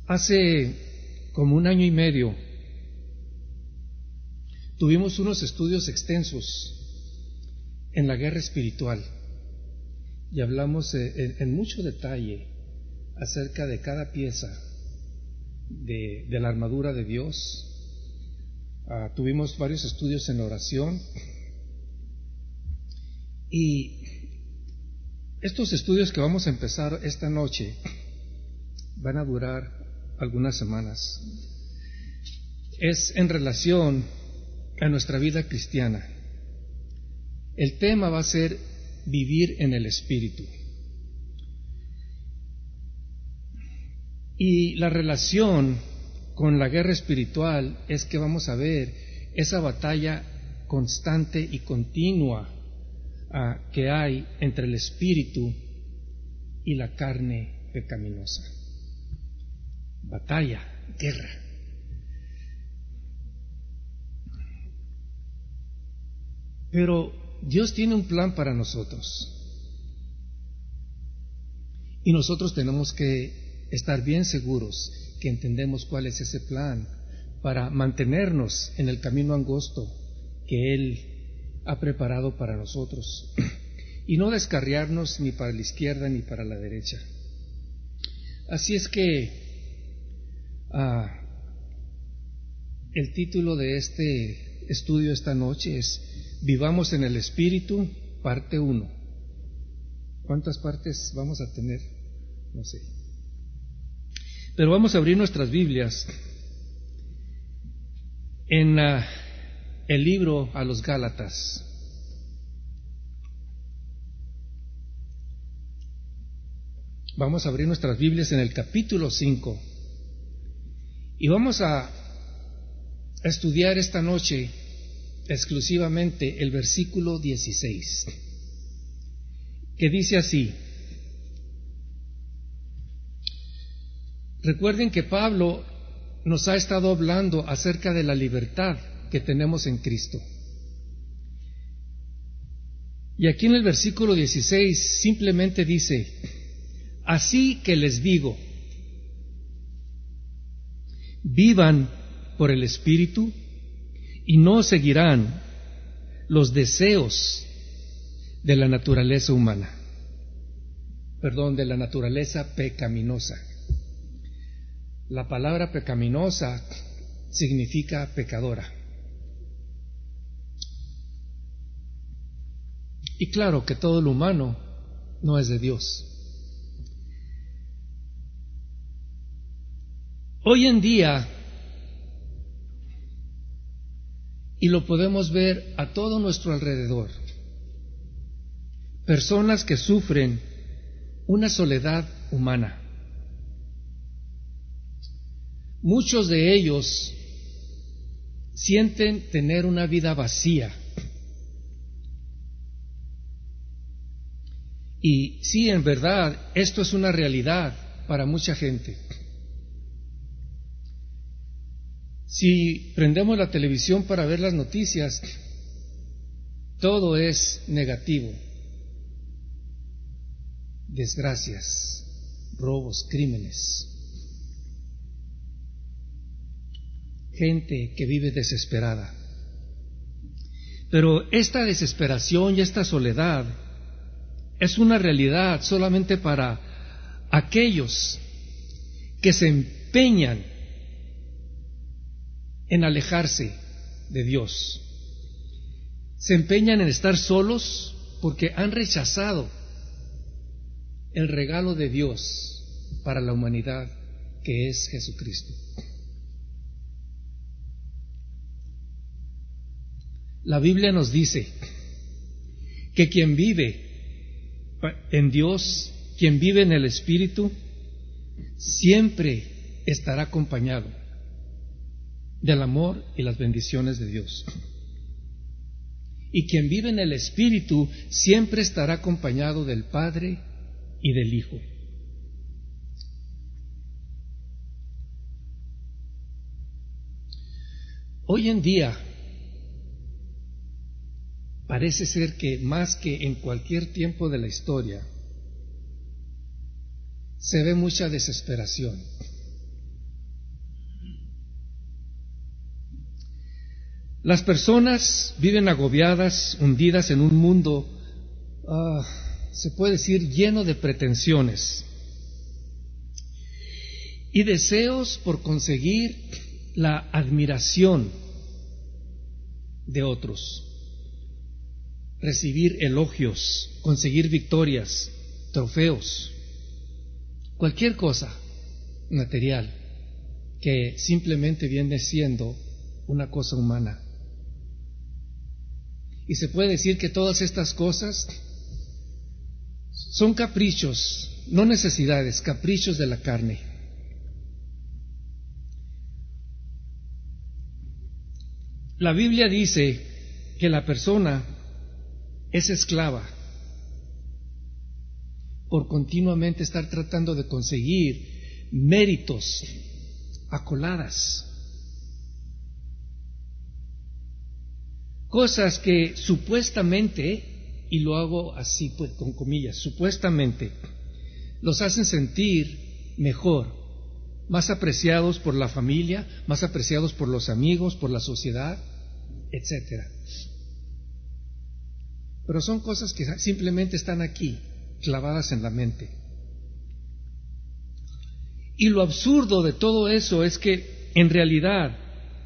Hace como 1 año y medio tuvimos unos estudios extensos en la guerra espiritual y hablamos en mucho detalle acerca de cada pieza de la armadura de Dios. Tuvimos varios estudios en la oración y estos estudios que vamos a empezar esta noche van a durar algunas semanas. Es en relación a nuestra vida cristiana. El tema va a ser vivir en el Espíritu. Y la relación con la guerra espiritual es que vamos a ver esa batalla constante y continua que hay entre el Espíritu y la carne pecaminosa. Batalla, guerra. Pero Dios tiene un plan para nosotros y nosotros tenemos que estar bien seguros que entendemos cuál es ese plan para mantenernos en el camino angosto que Él ha preparado para nosotros y no descarriarnos ni para la izquierda ni para la derecha. Así es que el título de este estudio esta noche es Vivamos en el Espíritu, parte 1. ¿Cuántas partes vamos a tener? No sé. Pero vamos a abrir nuestras Biblias en el libro a los Gálatas. Vamos a abrir nuestras Biblias en el capítulo 5 y vamos a estudiar esta noche exclusivamente el versículo 16, que dice así. Recuerden que Pablo nos ha estado hablando acerca de la libertad que tenemos en Cristo. Y aquí en el versículo 16 simplemente dice: así que les digo, vivan por el Espíritu y no seguirán los deseos de la naturaleza humana, de la naturaleza pecaminosa. La palabra pecaminosa significa pecadora. Y claro que todo lo humano no es de Dios. Hoy en día, y lo podemos ver a todo nuestro alrededor, personas que sufren una soledad humana. Muchos de ellos sienten tener una vida vacía. Y sí, en verdad, esto es una realidad para mucha gente. Si prendemos la televisión para ver las noticias, todo es negativo. Desgracias, robos, crímenes. Gente que vive desesperada. Pero esta desesperación y esta soledad es una realidad solamente para aquellos que se empeñan en alejarse de Dios. Se empeñan en estar solos porque han rechazado el regalo de Dios para la humanidad, que es Jesucristo. La Biblia nos dice que quien vive en Dios, quien vive en el Espíritu, siempre estará acompañado del amor y las bendiciones de Dios. Y quien vive en el Espíritu siempre estará acompañado del Padre y del Hijo. Hoy en día parece ser que más que en cualquier tiempo de la historia se ve mucha desesperación. Las personas viven agobiadas, hundidas en un mundo, se puede decir, lleno de pretensiones y deseos por conseguir la admiración de otros, recibir elogios, conseguir victorias, trofeos, cualquier cosa material que simplemente viene siendo una cosa humana. Y se puede decir que todas estas cosas son caprichos, no necesidades, caprichos de la carne. La Biblia dice que la persona es esclava por continuamente estar tratando de conseguir méritos a coladas. Cosas que supuestamente, y lo hago así pues, con comillas, supuestamente los hacen sentir mejor, más apreciados por la familia, más apreciados por los amigos, por la sociedad, etcétera. Pero son cosas que simplemente están aquí, clavadas en la mente. Y lo absurdo de todo eso es que en realidad,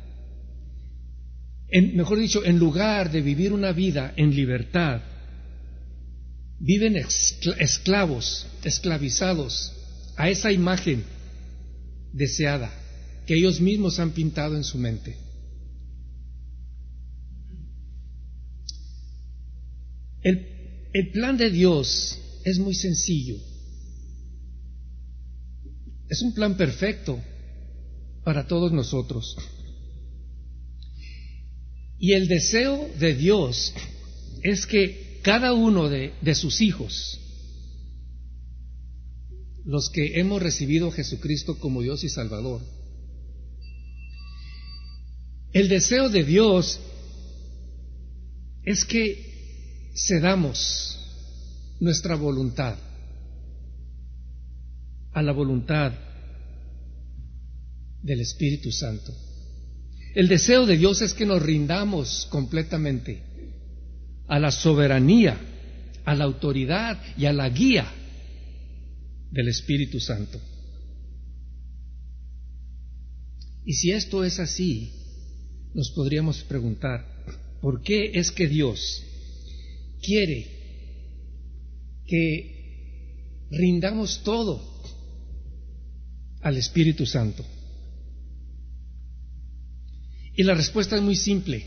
mejor dicho, en lugar de vivir una vida en libertad, viven esclavos, esclavizados a esa imagen deseada que ellos mismos han pintado en su mente. El plan de Dios es muy sencillo. Es un plan perfecto para todos nosotros. Y el deseo de Dios es que cada uno de sus hijos, los que hemos recibido a Jesucristo como Dios y Salvador, el deseo de Dios es que cedamos nuestra voluntad a la voluntad del Espíritu Santo. El deseo de Dios es que nos rindamos completamente a la soberanía, a la autoridad y a la guía del Espíritu Santo. Y si esto es así, nos podríamos preguntar, ¿por qué es que Dios quiere que rindamos todo al Espíritu Santo? Y la respuesta es muy simple.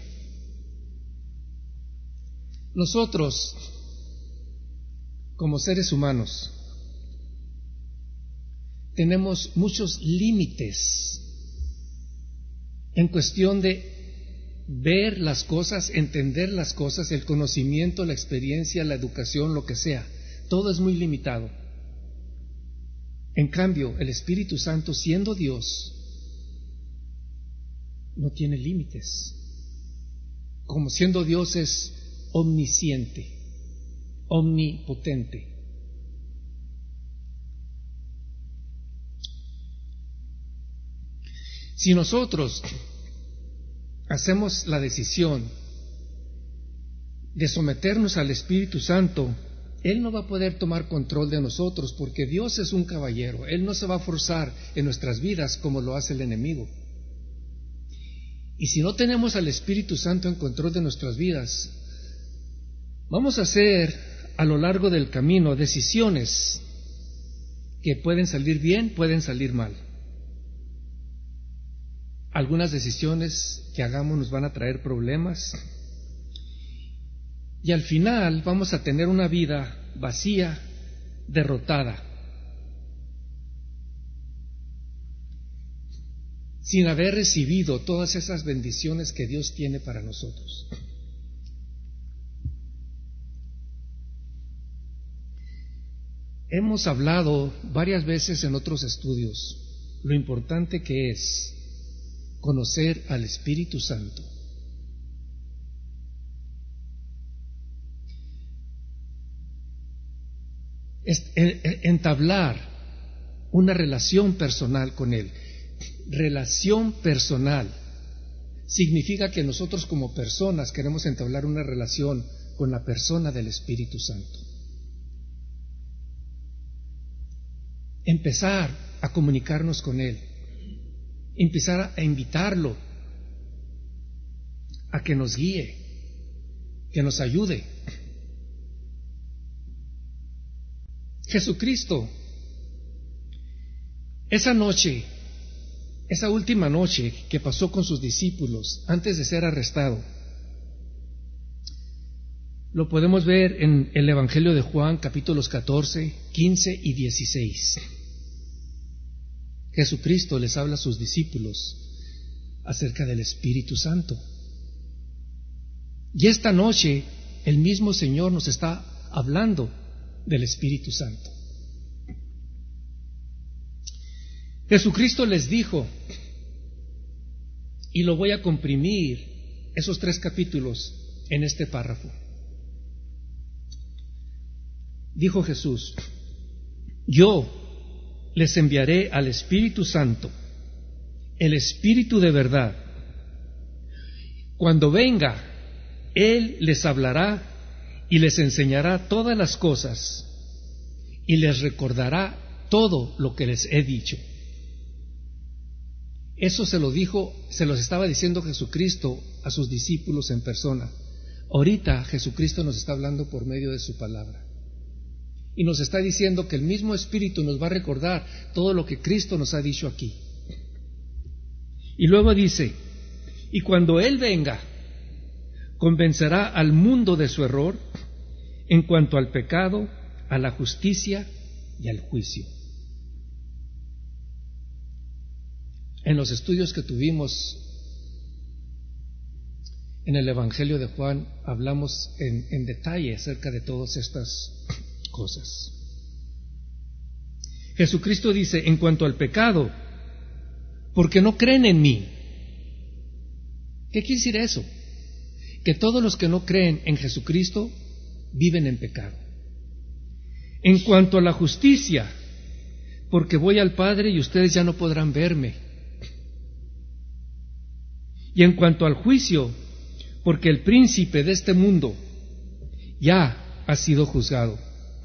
Nosotros, como seres humanos, tenemos muchos límites en cuestión de ver las cosas, entender las cosas, el conocimiento, la experiencia, la educación, lo que sea. Todo es muy limitado. En cambio, el Espíritu Santo, siendo Dios, no tiene límites. Como siendo Dios es omnisciente, omnipotente. Si nosotros hacemos la decisión de someternos al Espíritu Santo, Él no va a poder tomar control de nosotros, porque Dios es un caballero. Él no se va a forzar en nuestras vidas como lo hace el enemigo. Y si no tenemos al Espíritu Santo en control de nuestras vidas, vamos a hacer a lo largo del camino decisiones que pueden salir bien, pueden salir mal. Algunas decisiones que hagamos nos van a traer problemas y al final vamos a tener una vida vacía, derrotada, sin haber recibido todas esas bendiciones que Dios tiene para nosotros. Hemos hablado varias veces en otros estudios lo importante que es conocer al Espíritu Santo. Entablar una relación personal con Él. Relación personal significa que nosotros como personas queremos entablar una relación con la persona del Espíritu Santo. Empezar a comunicarnos con Él, empezar a invitarlo a que nos guíe, que nos ayude. Jesucristo, esa noche, esa última noche que pasó con sus discípulos antes de ser arrestado, lo podemos ver en el Evangelio de Juan, capítulos 14, 15 y 16. Jesucristo les habla a sus discípulos acerca del Espíritu Santo. Y esta noche el mismo Señor nos está hablando del Espíritu Santo. Jesucristo les dijo, y lo voy a comprimir, esos 3 capítulos en este párrafo. Dijo Jesús: yo les enviaré al Espíritu Santo, el Espíritu de verdad. Cuando venga, Él les hablará y les enseñará todas las cosas y les recordará todo lo que les he dicho. Eso se los estaba diciendo Jesucristo a sus discípulos en persona. Ahorita Jesucristo nos está hablando por medio de su palabra. Y nos está diciendo que el mismo Espíritu nos va a recordar todo lo que Cristo nos ha dicho aquí. Y luego dice, y cuando Él venga, convencerá al mundo de su error en cuanto al pecado, a la justicia y al juicio. En los estudios que tuvimos en el Evangelio de Juan hablamos en detalle acerca de todas estas cosas. Jesucristo dice, en cuanto al pecado, porque no creen en mí. ¿Qué quiere decir eso? Que todos los que no creen en Jesucristo viven en pecado. En cuanto a la justicia, porque voy al Padre y ustedes ya no podrán verme. Y en cuanto al juicio, porque el príncipe de este mundo ya ha sido juzgado.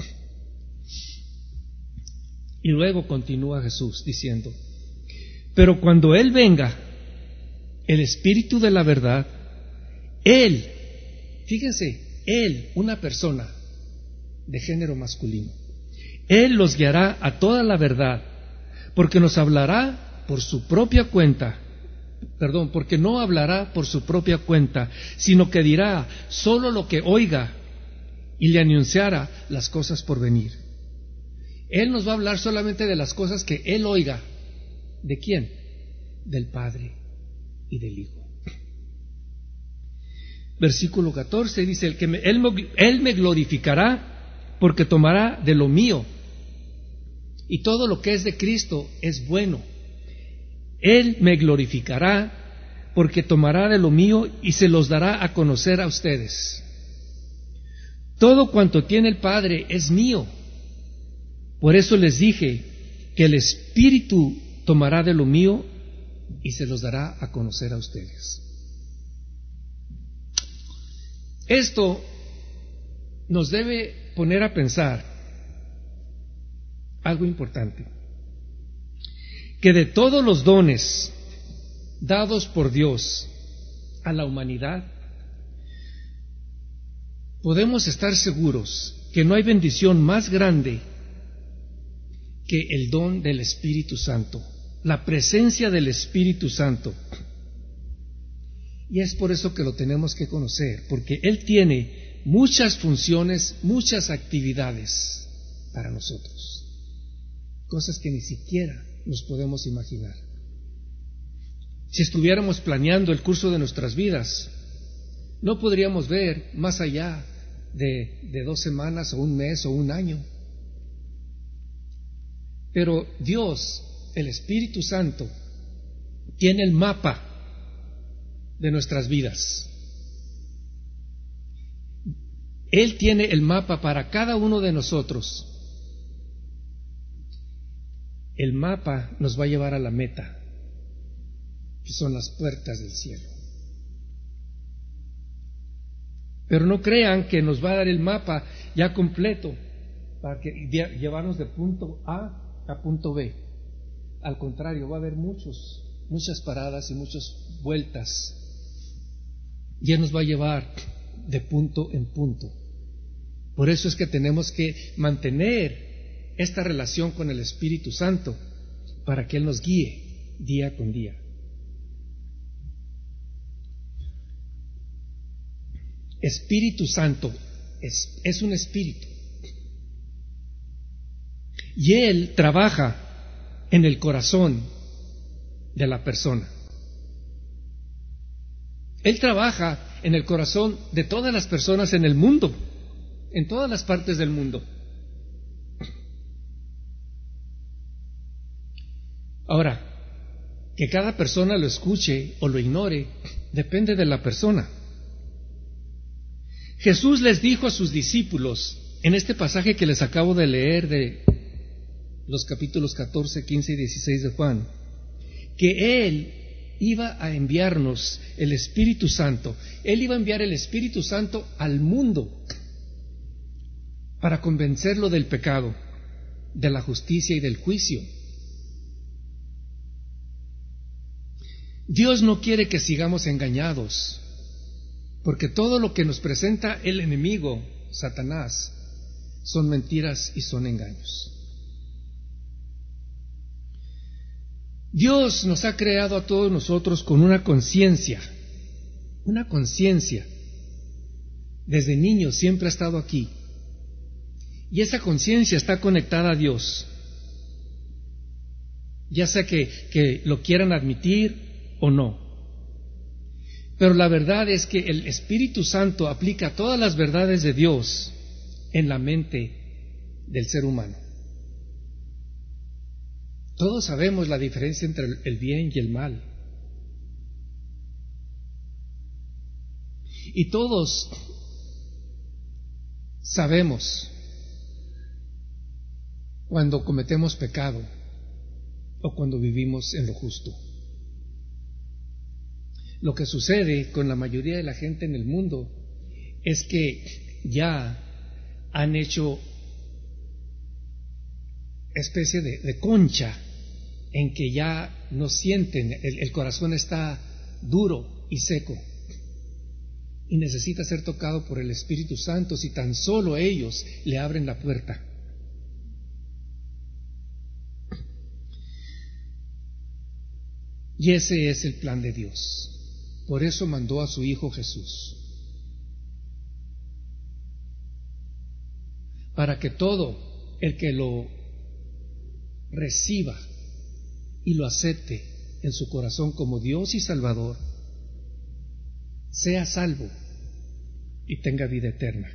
Y luego continúa Jesús diciendo, pero cuando Él venga, el Espíritu de la verdad, Él, fíjense, Él, una persona de género masculino, Él los guiará a toda la verdad, porque nos hablará por su propia cuenta, porque no hablará por su propia cuenta, sino que dirá solo lo que oiga y le anunciará las cosas por venir. Él nos va a hablar solamente de las cosas que Él oiga. ¿De quién? Del Padre y del Hijo. Versículo 14 dice, Él me glorificará porque tomará de lo mío. Y todo lo que es de Cristo es bueno. Él me glorificará porque tomará de lo mío y se los dará a conocer a ustedes. Todo cuanto tiene el Padre es mío. Por eso les dije que el Espíritu tomará de lo mío y se los dará a conocer a ustedes. Esto nos debe poner a pensar algo importante, que de todos los dones dados por Dios a la humanidad, podemos estar seguros que no hay bendición más grande que el don del Espíritu Santo, la presencia del Espíritu Santo. Y es por eso que lo tenemos que conocer, porque Él tiene muchas funciones, muchas actividades para nosotros, cosas que ni siquiera nos podemos imaginar. Si estuviéramos planeando el curso de nuestras vidas, no podríamos ver más allá de 2 semanas o un mes o un año. Pero Dios, el Espíritu Santo, tiene el mapa de nuestras vidas. Él tiene el mapa para cada uno de nosotros. El mapa nos va a llevar a la meta, que son las puertas del cielo. Pero no crean que nos va a dar el mapa ya completo para llevarnos de punto A punto B. Al contrario, va a haber muchas paradas y muchas vueltas. Y Él nos va a llevar de punto en punto. Por eso es que tenemos que mantener esta relación con el Espíritu Santo para que Él nos guíe día con día. Espíritu Santo es un espíritu. Y Él trabaja en el corazón de la persona. Él trabaja en el corazón de todas las personas en el mundo, en todas las partes del mundo. Ahora, que cada persona lo escuche o lo ignore, depende de la persona. Jesús les dijo a sus discípulos, en este pasaje que les acabo de leer de los capítulos 14, 15 y 16 de Juan, que Él iba a enviarnos el Espíritu Santo. Él iba a enviar el Espíritu Santo al mundo para convencerlo del pecado, de la justicia y del juicio. Dios no quiere que sigamos engañados, porque todo lo que nos presenta el enemigo, Satanás, son mentiras y son engaños. Dios nos ha creado a todos nosotros con una conciencia. Desde niños siempre ha estado aquí. Y esa conciencia está conectada a Dios. Ya sea que lo quieran admitir o no. Pero la verdad es que el Espíritu Santo aplica todas las verdades de Dios en la mente del ser humano. Todos sabemos la diferencia entre el bien y el mal. Y todos sabemos cuando cometemos pecado o cuando vivimos en lo justo. Lo que sucede con la mayoría de la gente en el mundo es que ya han hecho especie de concha en que ya no sienten, el corazón está duro y seco y necesita ser tocado por el Espíritu Santo si tan solo ellos le abren la puerta. Y ese es el plan de Dios. Por eso mandó a su Hijo Jesús, para que todo el que lo reciba y lo acepte en su corazón como Dios y Salvador, sea salvo y tenga vida eterna.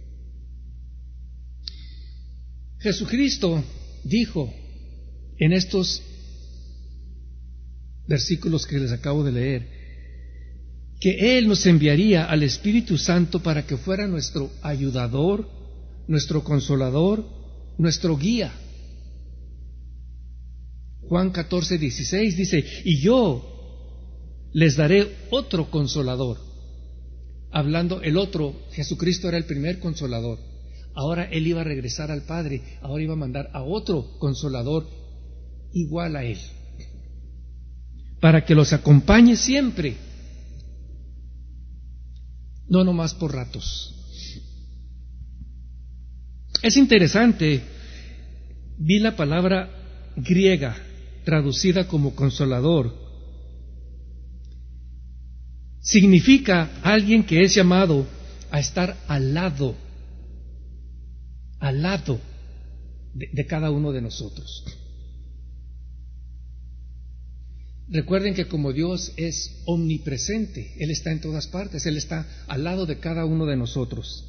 Jesucristo dijo en estos versículos que les acabo de leer, que Él nos enviaría al Espíritu Santo para que fuera nuestro ayudador, nuestro consolador, nuestro guía. Juan 14, 16 dice, y yo les daré otro consolador. Hablando, el otro, Jesucristo era el primer consolador. Ahora Él iba a regresar al Padre, ahora iba a mandar a otro consolador igual a Él, para que los acompañe siempre, no nomás por ratos. Es interesante, vi la palabra griega traducida como consolador. Significa alguien que es llamado a estar al lado de cada uno de nosotros. Recuerden que como Dios es omnipresente, Él está en todas partes, Él está al lado de cada uno de nosotros.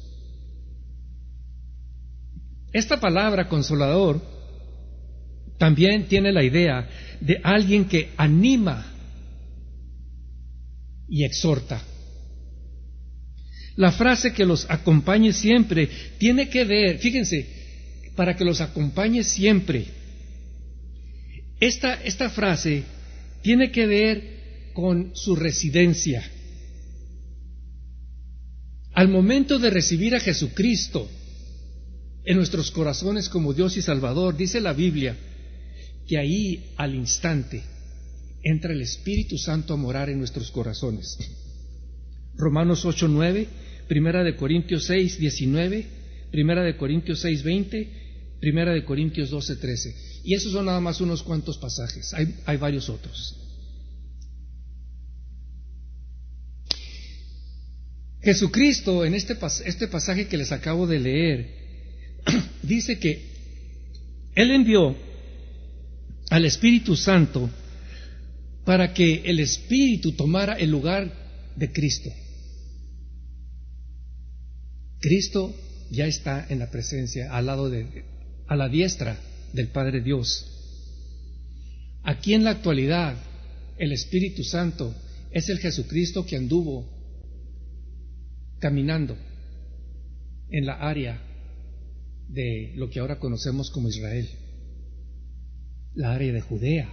Esta palabra consolador también tiene la idea de alguien que anima y exhorta. La frase que los acompañe siempre tiene que ver, fíjense, para que los acompañe siempre. Esta frase tiene que ver con su residencia. al momento de recibir a Jesucristo en nuestros corazones como Dios y Salvador, dice la Biblia que ahí al instante entra el Espíritu Santo a morar en nuestros corazones. Romanos 8:9, Primera de Corintios 6:19, Primera de Corintios 6:20, Primera de Corintios 12:13. Y esos son nada más unos cuantos pasajes, hay varios otros. Jesucristo, en este pasaje que les acabo de leer, dice que Él envió al Espíritu Santo para que el Espíritu tomara el lugar de Cristo. Cristo ya está en la presencia, a la diestra del Padre Dios. Aquí en la actualidad, el Espíritu Santo es el Jesucristo que anduvo caminando en la área de lo que ahora conocemos como Israel, la área de Judea.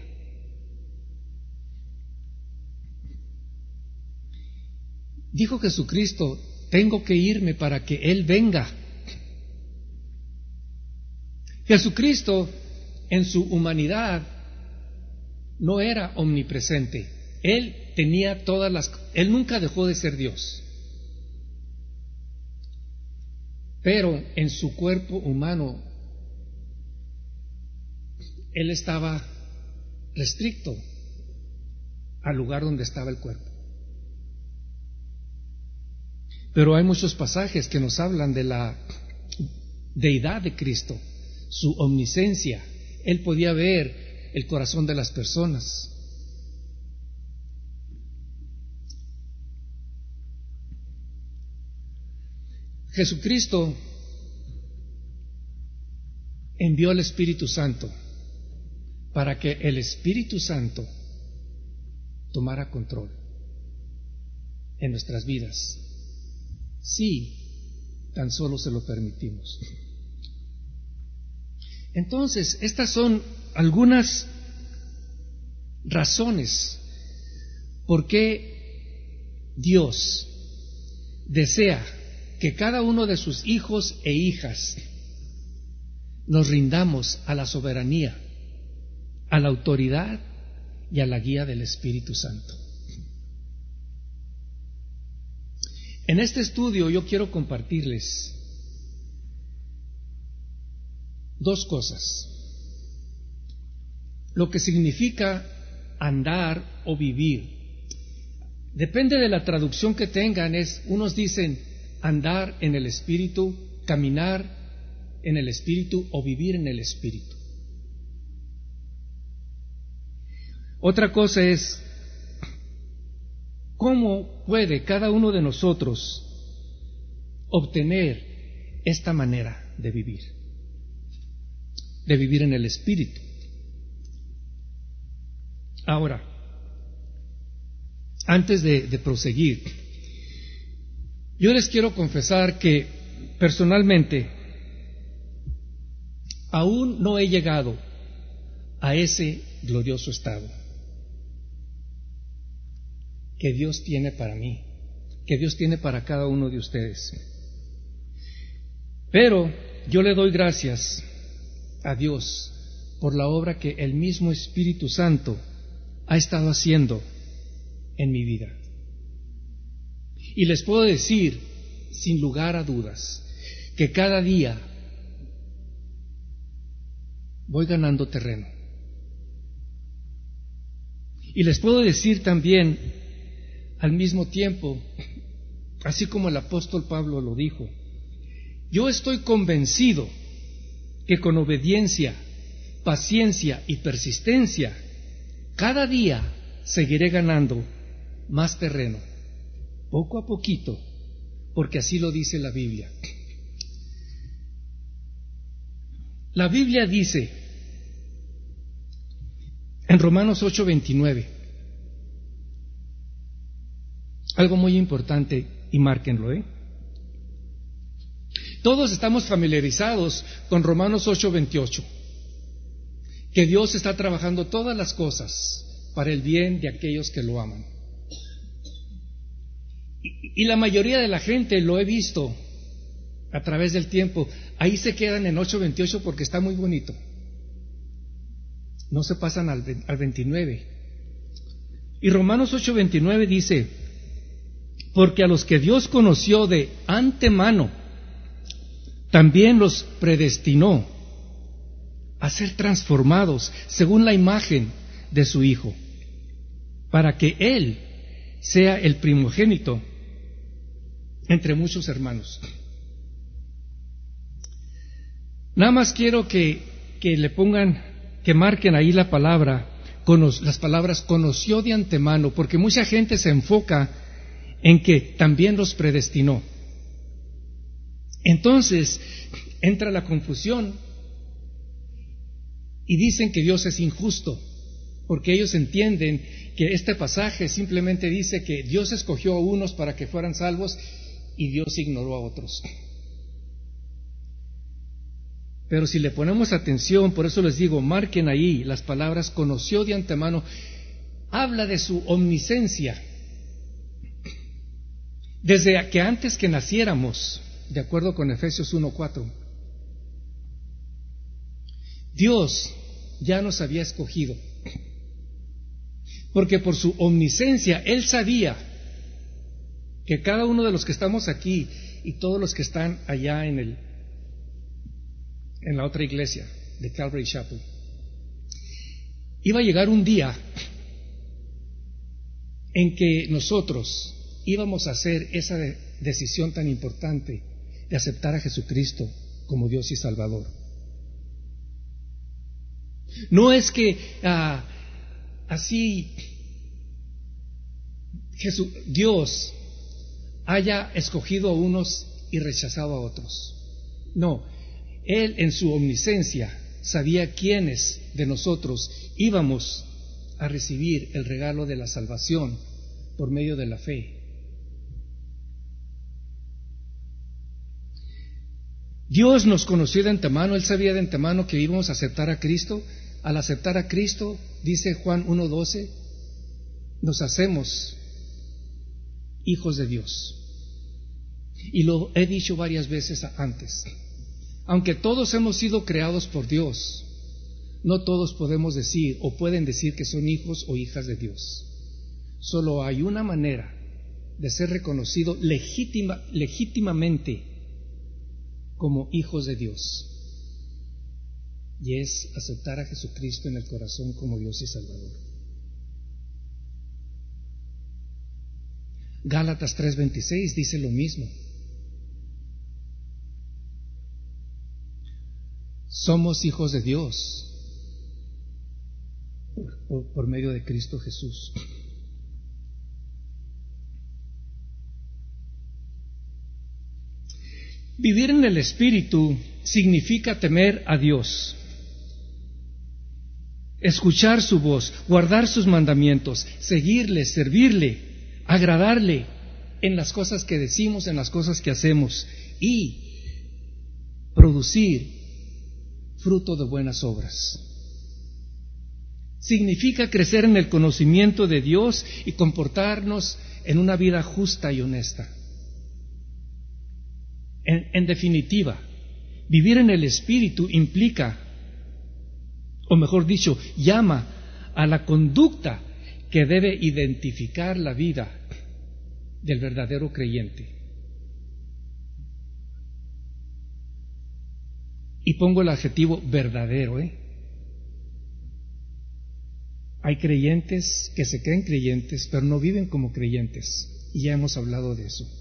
Dijo Jesucristo: tengo que irme para que Él venga. Jesucristo en su humanidad no era omnipresente. Él tenía Él nunca dejó de ser Dios. Pero en su cuerpo humano, Él estaba restricto al lugar donde estaba el cuerpo. Pero hay muchos pasajes que nos hablan de la deidad de Cristo, su omnisciencia. Él podía ver el corazón de las personas. Jesucristo envió al Espíritu Santo para que el Espíritu Santo tomara control en nuestras vidas, si tan solo se lo permitimos. Entonces, estas son algunas razones por qué Dios desea que cada uno de sus hijos e hijas nos rindamos a la soberanía, a la autoridad y a la guía del Espíritu Santo. En este estudio yo quiero compartirles dos cosas: lo que significa andar o vivir. Depende de la traducción que tengan, unos dicen andar en el Espíritu, caminar en el Espíritu o vivir en el Espíritu. Otra cosa es cómo puede cada uno de nosotros obtener esta manera de vivir en el Espíritu. Ahora, antes de proseguir, yo les quiero confesar que personalmente aún no he llegado a ese glorioso estado que Dios tiene para mí, que Dios tiene para cada uno de ustedes. Pero yo le doy gracias a Dios por la obra que el mismo Espíritu Santo ha estado haciendo en mi vida. Y les puedo decir, sin lugar a dudas, que cada día voy ganando terreno. Y les puedo decir también, al mismo tiempo, así como el apóstol Pablo lo dijo, yo estoy convencido que con obediencia, paciencia y persistencia, cada día seguiré ganando más terreno, poco a poquito, porque así lo dice la Biblia. La Biblia dice en Romanos 8:29 algo muy importante, y márquenlo, Todos estamos familiarizados con Romanos 8:28, que Dios está trabajando todas las cosas para el bien de aquellos que lo aman. Y la mayoría de la gente, lo he visto a través del tiempo, ahí se quedan en 8:28 porque está muy bonito. No se pasan al 29. Y Romanos 8:29 dice: porque a los que Dios conoció de antemano, también los predestinó a ser transformados según la imagen de su Hijo, para que Él sea el primogénito entre muchos hermanos. Nada más quiero que le pongan, que marquen ahí la palabra, las palabras conoció de antemano, porque mucha gente se enfoca en que también los predestinó. Entonces entra la confusión y dicen que Dios es injusto, porque ellos entienden que este pasaje simplemente dice que Dios escogió a unos para que fueran salvos y Dios ignoró a otros. Pero si le ponemos atención, por eso les digo, marquen ahí las palabras conoció de antemano, habla de su omnisciencia. Desde que antes que naciéramos, de acuerdo con Efesios 1:4, Dios ya nos había escogido, porque por su omnisciencia Él sabía que cada uno de los que estamos aquí y todos los que están allá en la otra iglesia de Calvary Chapel, iba a llegar un día en que nosotros íbamos a hacer esa decisión tan importante de aceptar a Jesucristo como Dios y Salvador. No es que así Dios haya escogido a unos y rechazado a otros. No, Él en su omnisciencia sabía quiénes de nosotros íbamos a recibir el regalo de la salvación por medio de la fe. Dios nos conoció de antemano, Él sabía de antemano que íbamos a aceptar a Cristo. Al aceptar a Cristo, dice Juan 1:12, nos hacemos hijos de Dios. Y lo he dicho varias veces antes, aunque todos hemos sido creados por Dios, no todos podemos decir o pueden decir que son hijos o hijas de Dios. Solo hay una manera de ser reconocido legítimamente como hijos de Dios, y es aceptar a Jesucristo en el corazón como Dios y Salvador. Gálatas 3:26 dice lo mismo. Somos hijos de Dios por medio de Cristo Jesús. Vivir en el Espíritu significa temer a Dios, escuchar su voz, guardar sus mandamientos, seguirle, servirle, agradarle en las cosas que decimos, en las cosas que hacemos, y producir fruto de buenas obras. Significa crecer en el conocimiento de Dios y comportarnos en una vida justa y honesta. En definitiva, vivir en el Espíritu implica, o mejor dicho, llama a la conducta que debe identificar la vida del verdadero creyente. Y pongo el adjetivo verdadero, Hay creyentes que se creen creyentes, pero no viven como creyentes, y ya hemos hablado de eso.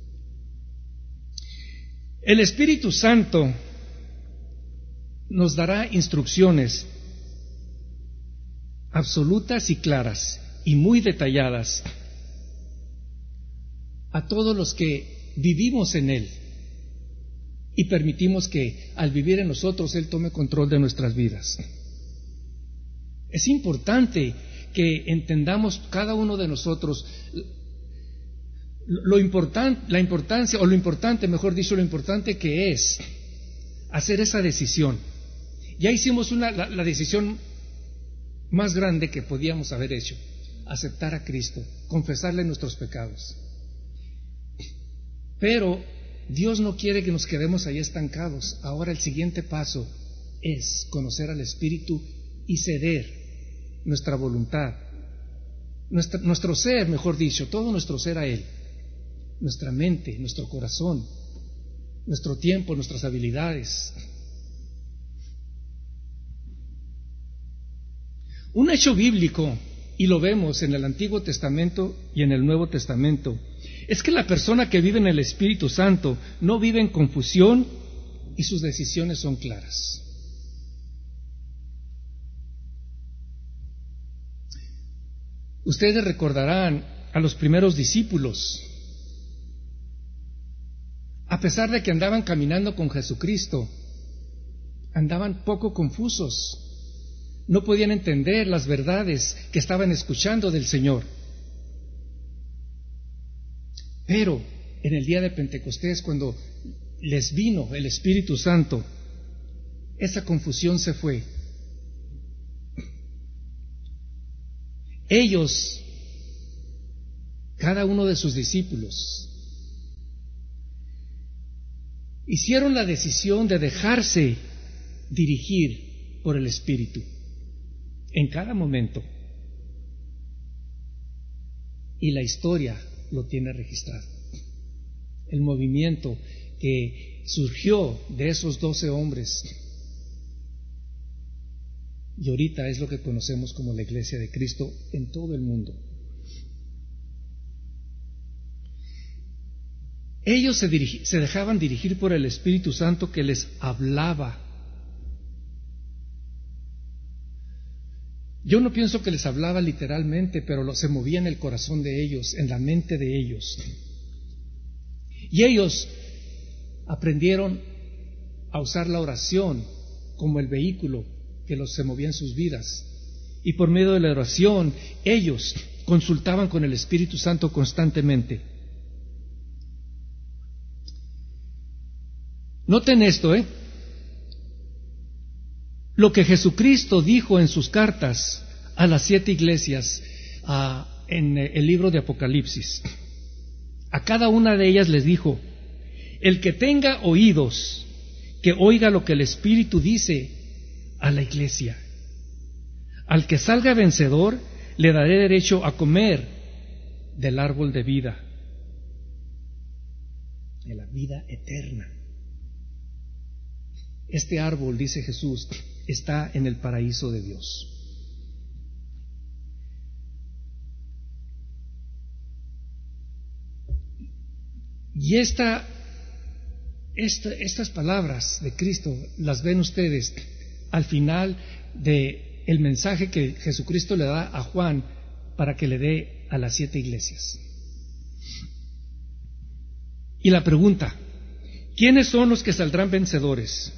El Espíritu Santo nos dará instrucciones absolutas y claras y muy detalladas a todos los que vivimos en Él y permitimos que al vivir en nosotros Él tome control de nuestras vidas. Es importante que entendamos cada uno de nosotros lo importante que es hacer esa decisión. Ya hicimos la decisión más grande que podíamos haber hecho: aceptar a Cristo, confesarle nuestros pecados. Pero Dios no quiere que nos quedemos ahí estancados. Ahora el siguiente paso es conocer al Espíritu y ceder nuestra voluntad, nuestro ser, mejor dicho, todo nuestro ser a Él, nuestra mente, nuestro corazón, nuestro tiempo, nuestras habilidades. Un hecho bíblico, y lo vemos en el Antiguo Testamento y en el Nuevo Testamento, es que la persona que vive en el Espíritu Santo no vive en confusión y sus decisiones son claras. Ustedes recordarán a los primeros discípulos. A pesar de que andaban caminando con Jesucristo, andaban poco confusos. No podían entender las verdades que estaban escuchando del Señor. Pero en el día de Pentecostés, cuando les vino el Espíritu Santo, esa confusión se fue. Ellos, cada uno de sus discípulos, hicieron la decisión de dejarse dirigir por el Espíritu en cada momento. Y la historia lo tiene registrado. El movimiento que surgió de esos 12 hombres y ahorita es lo que conocemos como la Iglesia de Cristo en todo el mundo. Ellos se dejaban dirigir por el Espíritu Santo que les hablaba. Yo no pienso que les hablaba literalmente, pero se movía en el corazón de ellos, en la mente de ellos. Y ellos aprendieron a usar la oración como el vehículo que se movía en sus vidas. Y por medio de la oración, ellos consultaban con el Espíritu Santo constantemente. Noten esto, lo que Jesucristo dijo en sus cartas a las 7 iglesias en el libro de Apocalipsis. A cada una de ellas les dijo: el que tenga oídos, que oiga lo que el Espíritu dice a la iglesia. Al que salga vencedor, le daré derecho a comer del árbol de vida, de la vida eterna. Este árbol, dice Jesús, está en el paraíso de Dios. Y estas palabras de Cristo las ven ustedes al final del mensaje que Jesucristo le da a Juan para que le dé a las 7 iglesias. Y la pregunta: ¿quiénes son los que saldrán vencedores?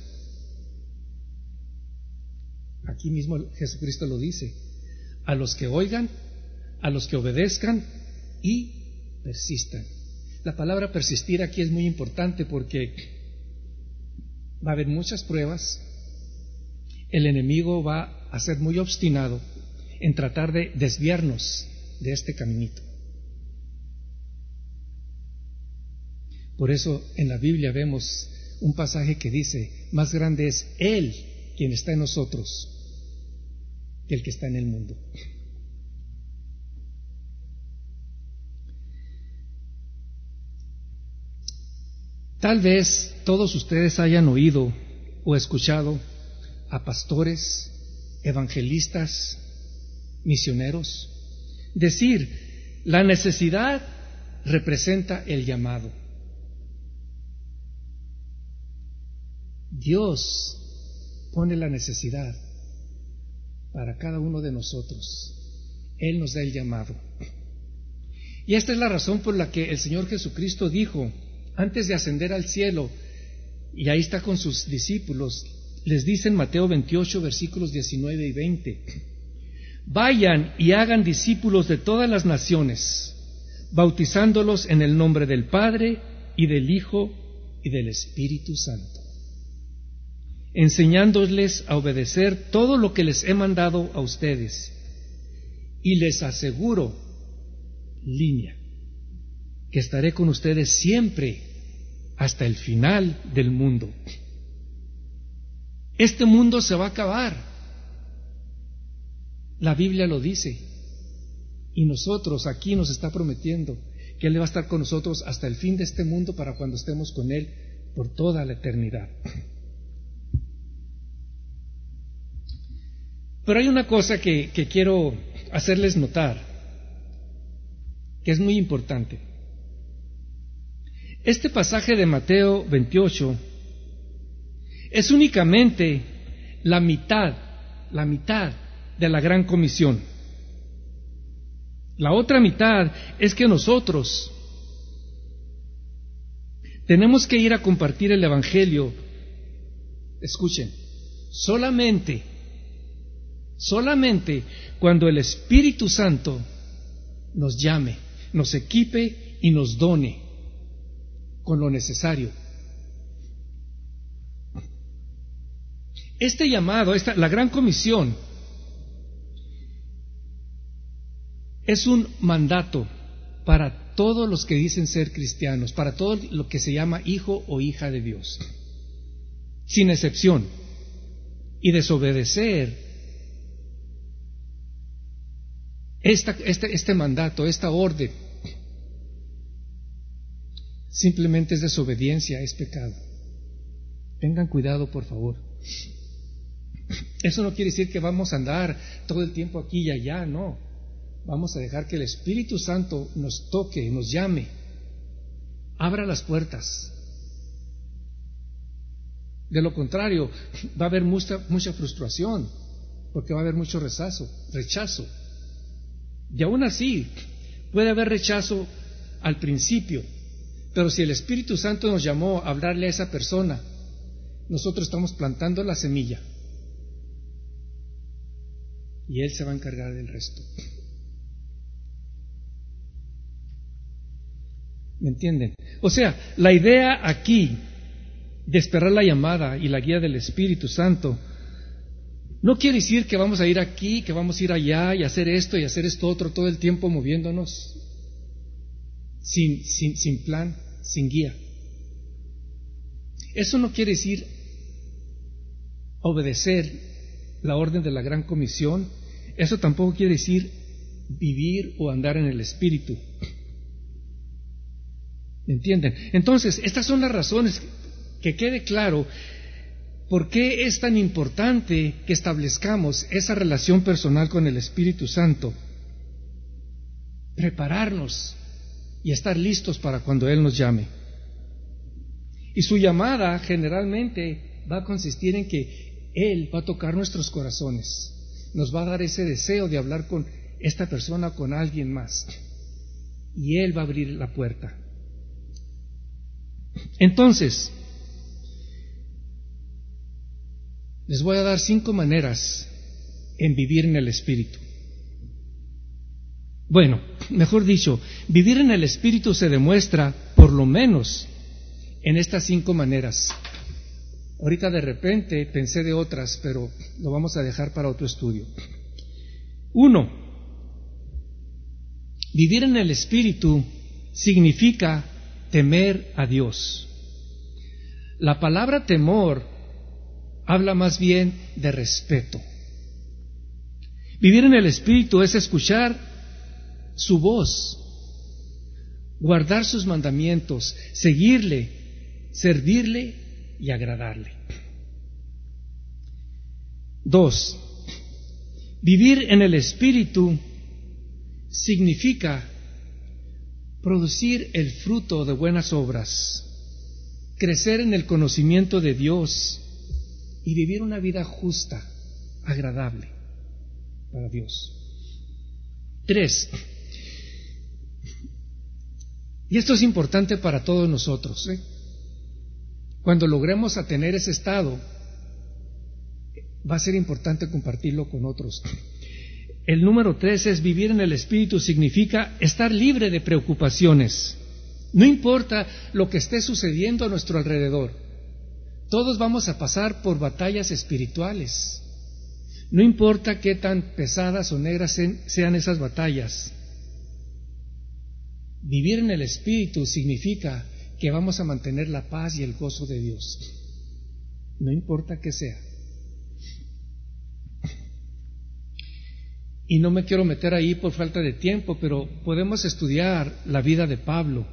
Aquí mismo Jesucristo lo dice: a los que oigan, a los que obedezcan y persistan. La palabra persistir aquí es muy importante porque va a haber muchas pruebas. El enemigo va a ser muy obstinado en tratar de desviarnos de este caminito. Por eso en la Biblia vemos un pasaje que dice: más grande es Él quien está en nosotros que el que está en el mundo. Tal vez todos ustedes hayan oído o escuchado a pastores, evangelistas, misioneros decir: la necesidad representa el llamado. Dios pone la necesidad para cada uno de nosotros. Él nos da el llamado. Y esta es la razón por la que el Señor Jesucristo dijo, antes de ascender al cielo, y ahí está con sus discípulos, les dice en Mateo 28, versículos 19 y 20: vayan y hagan discípulos de todas las naciones, bautizándolos en el nombre del Padre y del Hijo y del Espíritu Santo, enseñándoles a obedecer todo lo que les he mandado a ustedes. Y les aseguro, línea, que estaré con ustedes siempre hasta el final del mundo. Este mundo se va a acabar. La Biblia lo dice. Y nosotros aquí nos está prometiendo que Él va a estar con nosotros hasta el fin de este mundo para cuando estemos con Él por toda la eternidad. Pero hay una cosa que quiero hacerles notar, que es muy importante. Este pasaje de Mateo 28 es únicamente la mitad de la gran comisión. La otra mitad es que nosotros tenemos que ir a compartir el Evangelio. Escuchen, solamente cuando el Espíritu Santo nos llame, nos equipe y nos done con lo necesario. Este llamado, la gran comisión, es un mandato para todos los que dicen ser cristianos, para todo lo que se llama hijo o hija de Dios, sin excepción. Y desobedecer este mandato, esta orden, simplemente es desobediencia, es pecado. Tengan cuidado, por favor. Eso no quiere decir que vamos a andar todo el tiempo aquí y allá, no. Vamos a dejar que el Espíritu Santo nos toque, nos llame, abra las puertas. De lo contrario, va a haber mucha frustración, porque va a haber mucho rechazo. Y aún así, puede haber rechazo al principio, pero si el Espíritu Santo nos llamó a hablarle a esa persona, nosotros estamos plantando la semilla y Él se va a encargar del resto. ¿Me entienden? O sea, la idea aquí de esperar la llamada y la guía del Espíritu Santo no quiere decir que vamos a ir aquí, que vamos a ir allá y hacer esto otro todo el tiempo moviéndonos sin plan, sin guía. Eso no quiere decir obedecer la orden de la gran comisión. Eso tampoco quiere decir vivir o andar en el Espíritu. ¿Me entienden? Entonces, estas son las razones, que quede claro por qué es tan importante que establezcamos esa relación personal con el Espíritu Santo, prepararnos y estar listos para cuando Él nos llame. Y su llamada generalmente va a consistir en que Él va a tocar nuestros corazones, nos va a dar ese deseo de hablar con esta persona o con alguien más, y Él va a abrir la puerta. Entonces, les voy a dar 5 maneras en vivir en el Espíritu. Bueno, mejor dicho, vivir en el Espíritu se demuestra, por lo menos, en estas 5 maneras. Ahorita de repente pensé de otras, pero lo vamos a dejar para otro estudio. 1. Vivir en el Espíritu significa temer a Dios. La palabra temor habla más bien de respeto. Vivir en el Espíritu es escuchar su voz, guardar sus mandamientos, seguirle, servirle y agradarle. 2. Vivir en el Espíritu significa producir el fruto de buenas obras, crecer en el conocimiento de Dios y vivir una vida justa, agradable para Dios. 3. Y esto es importante para todos nosotros, Cuando logremos a tener ese estado, va a ser importante compartirlo con otros. El número 3 es vivir en el Espíritu, significa estar libre de preocupaciones. No importa lo que esté sucediendo a nuestro alrededor. Todos vamos a pasar por batallas espirituales. No importa qué tan pesadas o negras sean esas batallas. Vivir en el Espíritu significa que vamos a mantener la paz y el gozo de Dios, no importa qué sea. Y no me quiero meter ahí por falta de tiempo, pero podemos estudiar la vida de Pablo.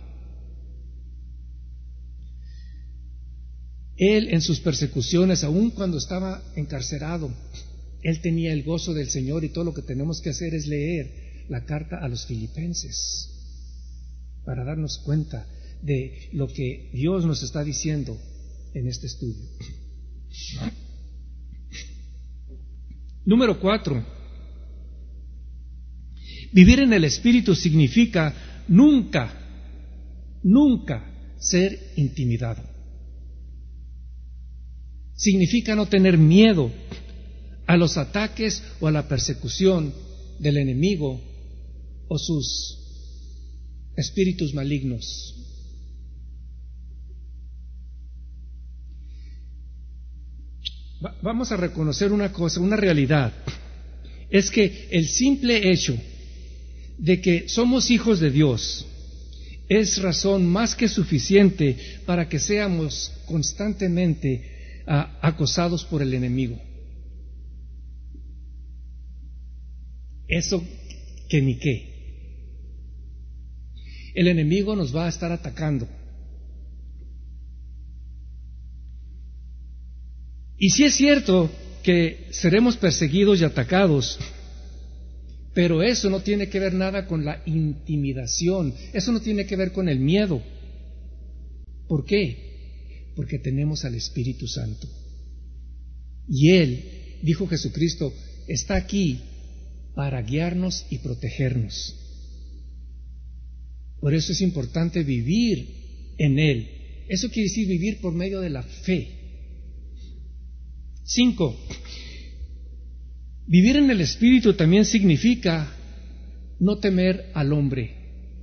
Él en sus persecuciones, aun cuando estaba encarcerado, él tenía el gozo del Señor, y todo lo que tenemos que hacer es leer la carta a los Filipenses para darnos cuenta de lo que Dios nos está diciendo en este estudio. Número 4. Vivir en el Espíritu significa nunca ser intimidado. Significa no tener miedo a los ataques o a la persecución del enemigo o sus espíritus malignos. Vamos a reconocer una cosa, una realidad. Es que el simple hecho de que somos hijos de Dios es razón más que suficiente para que seamos constantemente acosados por el enemigo. Eso que ni qué. El enemigo nos va a estar atacando. Y sí es cierto que seremos perseguidos y atacados, pero eso no tiene que ver nada con la intimidación, eso no tiene que ver con el miedo. ¿Por qué? Porque tenemos al Espíritu Santo. Y Él, dijo Jesucristo, está aquí para guiarnos y protegernos. Por eso es importante vivir en Él. Eso quiere decir vivir por medio de la fe. 5. Vivir en el Espíritu también significa no temer al hombre.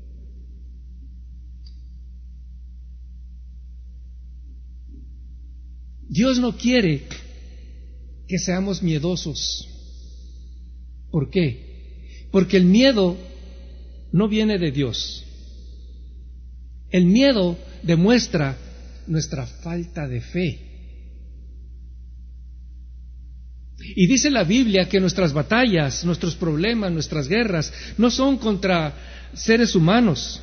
Dios no quiere que seamos miedosos. ¿Por qué? Porque el miedo no viene de Dios. El miedo demuestra nuestra falta de fe. Y dice la Biblia que nuestras batallas, nuestros problemas, nuestras guerras no son contra seres humanos,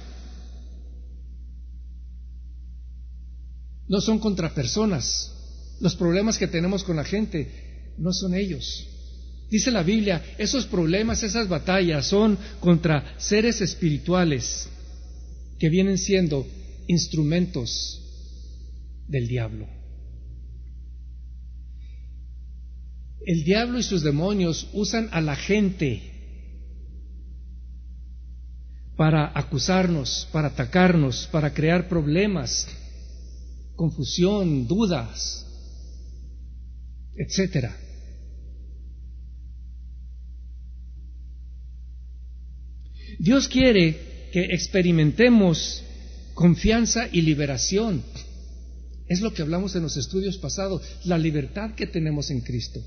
no son contra personas. Los problemas que tenemos con la gente no son ellos. Dice la Biblia, esos problemas, esas batallas son contra seres espirituales que vienen siendo instrumentos del diablo. El diablo y sus demonios usan a la gente para acusarnos, para atacarnos, para crear problemas, confusión, dudas, etcétera. Dios quiere que experimentemos confianza y liberación. Es lo que hablamos en los estudios pasados, la libertad que tenemos en Cristo.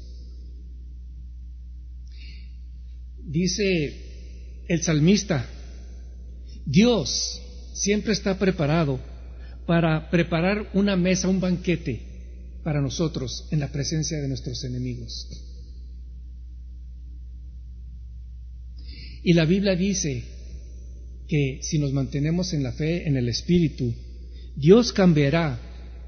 Dice el salmista, Dios siempre está preparado para preparar una mesa, un banquete para nosotros en la presencia de nuestros enemigos. Y la Biblia dice que si nos mantenemos en la fe, en el Espíritu, Dios cambiará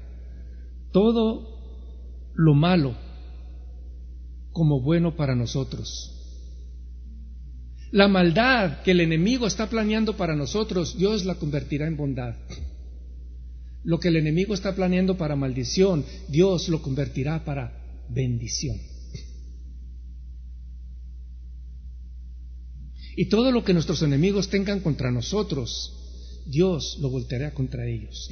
todo lo malo como bueno para nosotros. La maldad que el enemigo está planeando para nosotros, Dios la convertirá en bondad. Lo que el enemigo está planeando para maldición, Dios lo convertirá para bendición. Y todo lo que nuestros enemigos tengan contra nosotros, Dios lo volteará contra ellos.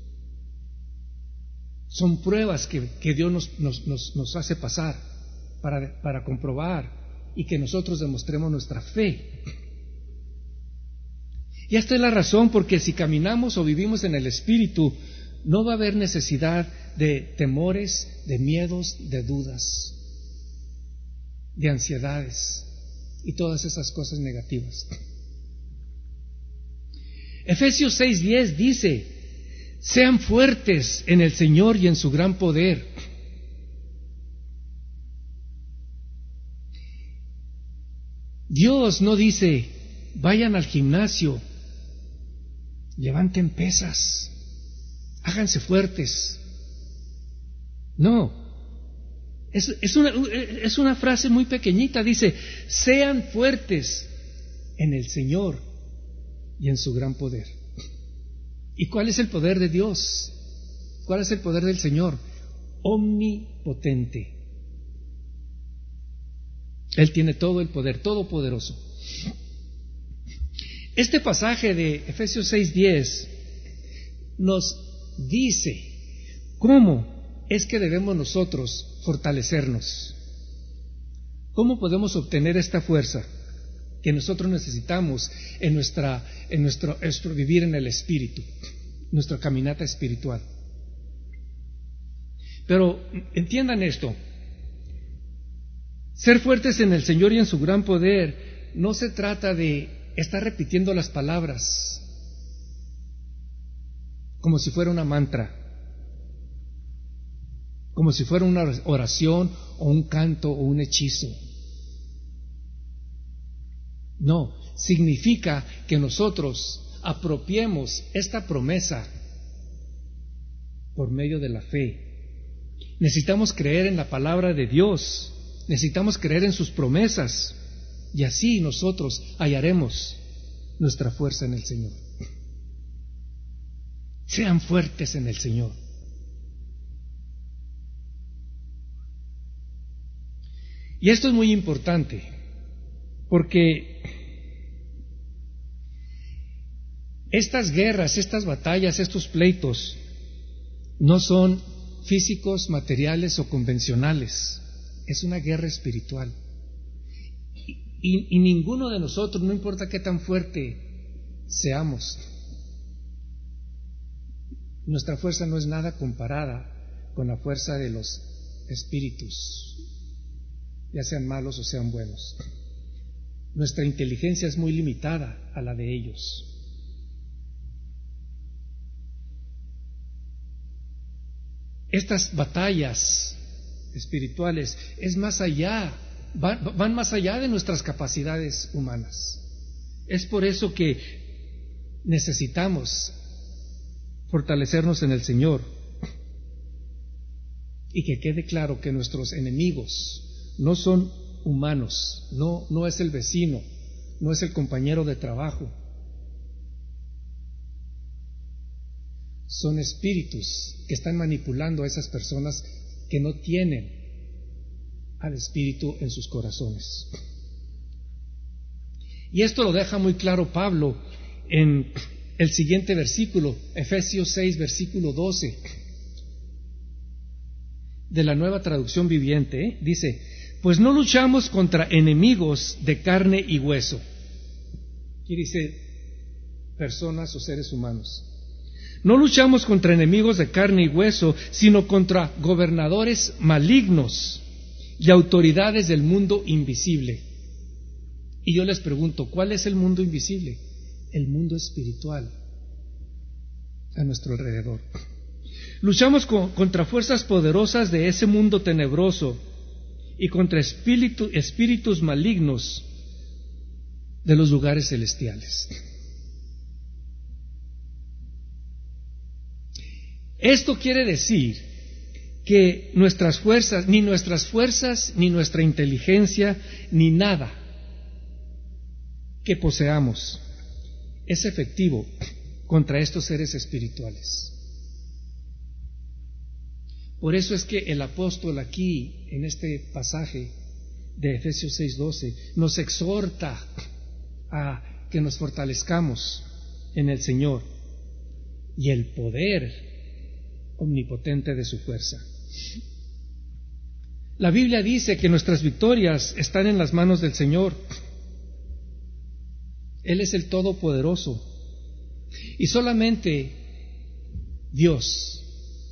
Son pruebas que Dios nos hace pasar para comprobar y que nosotros demostremos nuestra fe. Y esta es la razón porque si caminamos o vivimos en el Espíritu, no va a haber necesidad de temores, de miedos, de dudas, de ansiedades y todas esas cosas negativas. Efesios 6:10 dice, Sean fuertes en el Señor y en su gran poder. Dios no dice, vayan al gimnasio, levanten pesas, háganse fuertes. No, es una frase muy pequeñita, dice, sean fuertes en el Señor y en su gran poder. ¿Y cuál es el poder de Dios? ¿Cuál es el poder del Señor? Omnipotente. Él tiene todo el poder, todopoderoso. Este pasaje de Efesios 6:10 nos dice cómo es que debemos nosotros fortalecernos. ¿Cómo podemos obtener esta fuerza que nosotros necesitamos en nuestro vivir en el Espíritu, nuestra caminata espiritual? Pero entiendan esto. Ser fuertes en el Señor y en su gran poder no se trata de estar repitiendo las palabras como si fuera una mantra, como si fuera una oración o un canto o un hechizo. No, significa que nosotros apropiemos esta promesa por medio de la fe. Necesitamos creer en la palabra de Dios. Necesitamos creer en sus promesas y así nosotros hallaremos nuestra fuerza en el Señor. Sean fuertes en el Señor. Y esto es muy importante porque estas guerras, estas batallas, estos pleitos no son físicos, materiales o convencionales. Es una guerra espiritual. Y ninguno de nosotros, no importa qué tan fuerte seamos, nuestra fuerza no es nada comparada con la fuerza de los espíritus, ya sean malos o sean buenos. Nuestra inteligencia es muy limitada a la de ellos. Estas batallas espirituales es más allá, van más allá de nuestras capacidades humanas. Es por eso que necesitamos fortalecernos en el Señor y que quede claro que nuestros enemigos no son humanos, no es el vecino, no es el compañero de trabajo, son espíritus que están manipulando a esas personas que no tienen al Espíritu en sus corazones. Y esto lo deja muy claro Pablo en el siguiente versículo, Efesios 6, versículo 12, de la Nueva Traducción Viviente, dice, pues no luchamos contra enemigos de carne y hueso. Quiere decir personas o seres humanos. No luchamos contra enemigos de carne y hueso, sino contra gobernadores malignos y autoridades del mundo invisible. Y yo les pregunto, ¿cuál es el mundo invisible? El mundo espiritual a nuestro alrededor. Luchamos contra fuerzas poderosas de ese mundo tenebroso y contra espíritus malignos de los lugares celestiales. Esto quiere decir que nuestras fuerzas, ni nuestra inteligencia, ni nada que poseamos es efectivo contra estos seres espirituales. Por eso es que el apóstol aquí, en este pasaje de Efesios 6:12, nos exhorta a que nos fortalezcamos en el Señor y el poder omnipotente de su fuerza. La Biblia dice que nuestras victorias están en las manos del Señor. Él es el Todopoderoso. Y solamente Dios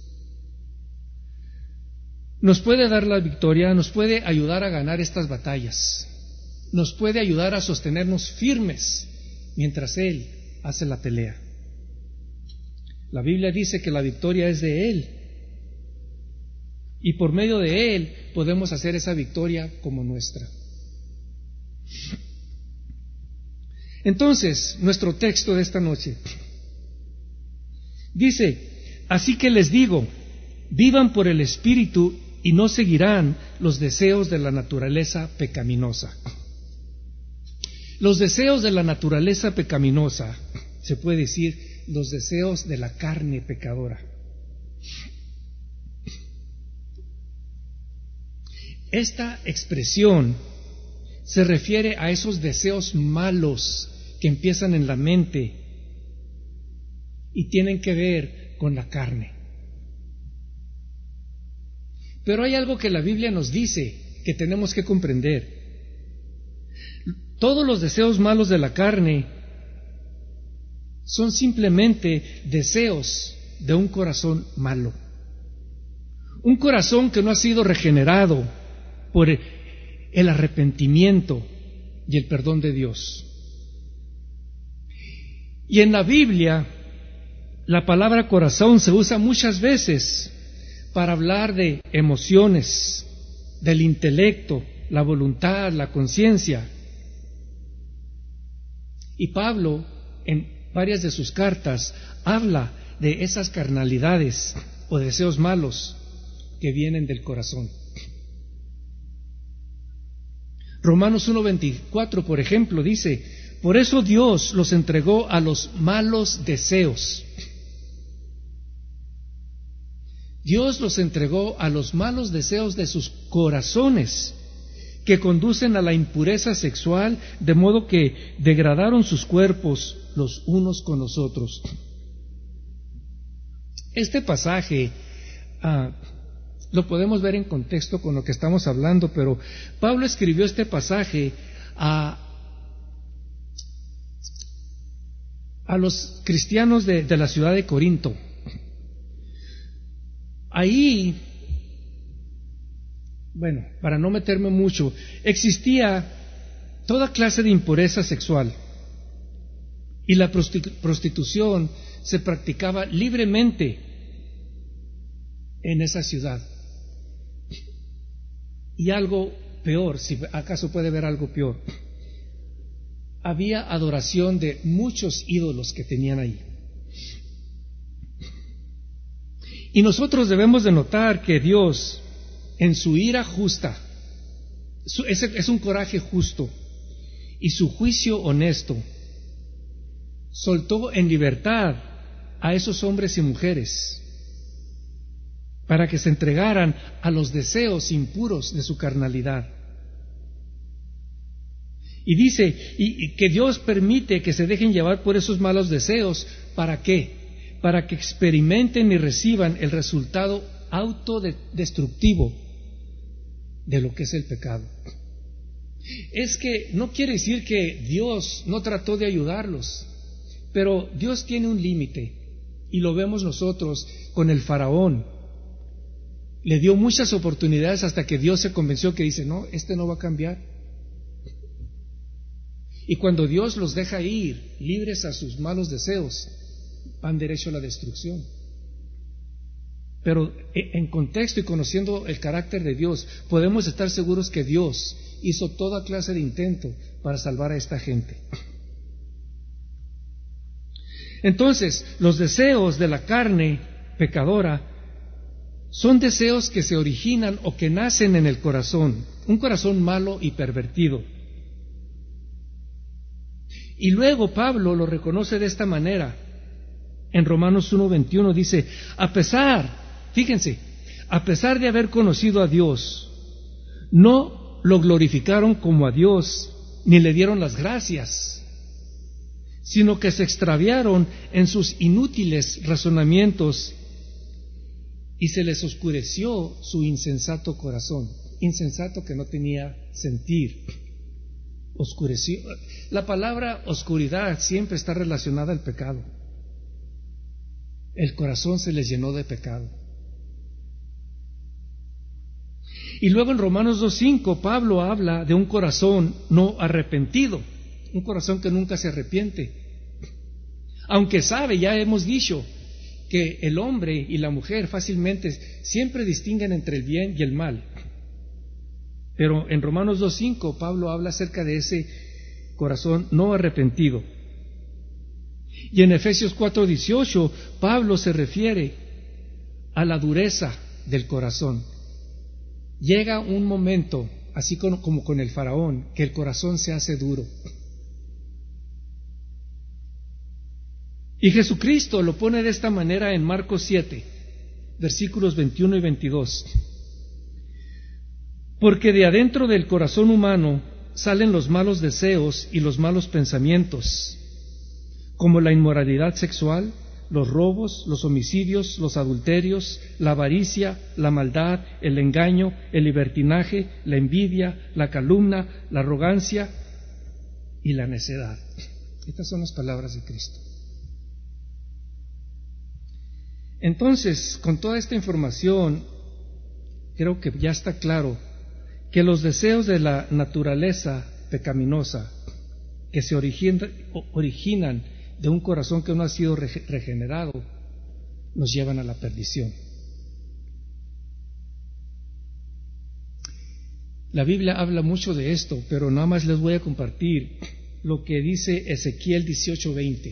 nos puede dar la victoria, nos puede ayudar a ganar estas batallas, nos puede ayudar a sostenernos firmes mientras Él hace la pelea. La Biblia dice que la victoria es de Él. Y por medio de Él podemos hacer esa victoria como nuestra. Entonces, nuestro texto de esta noche dice: así que les digo, vivan por el Espíritu y no seguirán los deseos de la naturaleza pecaminosa. Los deseos de la naturaleza pecaminosa, se puede decir, los deseos de la carne pecadora. Esta expresión se refiere a esos deseos malos que empiezan en la mente y tienen que ver con la carne. Pero hay algo que la Biblia nos dice que tenemos que comprender. Todos los deseos malos de la carne son simplemente deseos de un corazón malo. Un corazón que no ha sido regenerado por el arrepentimiento y el perdón de Dios. Y en la Biblia, la palabra corazón se usa muchas veces para hablar de emociones, del intelecto, la voluntad, la conciencia. Y Pablo, en varias de sus cartas, habla de esas carnalidades o deseos malos que vienen del corazón. Romanos 1:24, por ejemplo, dice: por eso Dios los entregó a los malos deseos. Dios los entregó a los malos deseos de sus corazones, que conducen a la impureza sexual, de modo que degradaron sus cuerpos los unos con los otros. Este pasaje lo podemos ver en contexto con lo que estamos hablando, pero Pablo escribió este pasaje a los cristianos de la ciudad de Corinto. Ahí, bueno, para no meterme mucho, existía toda clase de impureza sexual y la prostitución se practicaba libremente en esa ciudad. Y algo peor, si acaso puede haber algo peor, había adoración de muchos ídolos que tenían ahí. Y nosotros debemos de notar que Dios, en su ira justa, es un coraje justo, y su juicio honesto, soltó en libertad a esos hombres y mujeres para que se entregaran a los deseos impuros de su carnalidad. Y dice y que Dios permite que se dejen llevar por esos malos deseos. ¿Para qué? Para que experimenten y reciban el resultado autodestructivo de lo que es el pecado. Es que no quiere decir que Dios no trató de ayudarlos, pero Dios tiene un límite, y lo vemos nosotros con el faraón. Le dio muchas oportunidades hasta que Dios se convenció que dice: no, este no va a cambiar. Y cuando Dios los deja ir libres a sus malos deseos, van derecho a la destrucción. Pero en contexto y conociendo el carácter de Dios, podemos estar seguros que Dios hizo toda clase de intento para salvar a esta gente. Entonces, los deseos de la carne pecadora son deseos que se originan o que nacen en el corazón, un corazón malo y pervertido. Y luego Pablo lo reconoce de esta manera. En Romanos 1:21 dice: a pesar de haber conocido a Dios, no lo glorificaron como a Dios, ni le dieron las gracias, sino que se extraviaron en sus inútiles razonamientos y se les oscureció su insensato corazón. Insensato que no tenía sentir. Oscureció. La palabra oscuridad siempre está relacionada al pecado. El corazón se les llenó de pecado. Y luego en Romanos 2:5 Pablo habla de un corazón no arrepentido, un corazón que nunca se arrepiente, aunque sabe, ya hemos dicho, que el hombre y la mujer fácilmente siempre distinguen entre el bien y el mal. Pero en Romanos 2:5 Pablo habla acerca de ese corazón no arrepentido. Y en Efesios 4:18 Pablo se refiere a la dureza del corazón. Llega un momento, así como con el faraón, que el corazón se hace duro. Y Jesucristo lo pone de esta manera en Marcos 7, versículos 21 y 22. Porque de adentro del corazón humano salen los malos deseos y los malos pensamientos, como la inmoralidad sexual, los robos, los homicidios, los adulterios, la avaricia, la maldad, el engaño, el libertinaje, la envidia, la calumnia, la arrogancia y la necedad. Estas son las palabras de Cristo. Entonces, con toda esta información, creo que ya está claro que los deseos de la naturaleza pecaminosa que se originan de un corazón que no ha sido regenerado nos llevan a la perdición. La Biblia habla mucho de esto, pero nada más les voy a compartir lo que dice Ezequiel 18:20.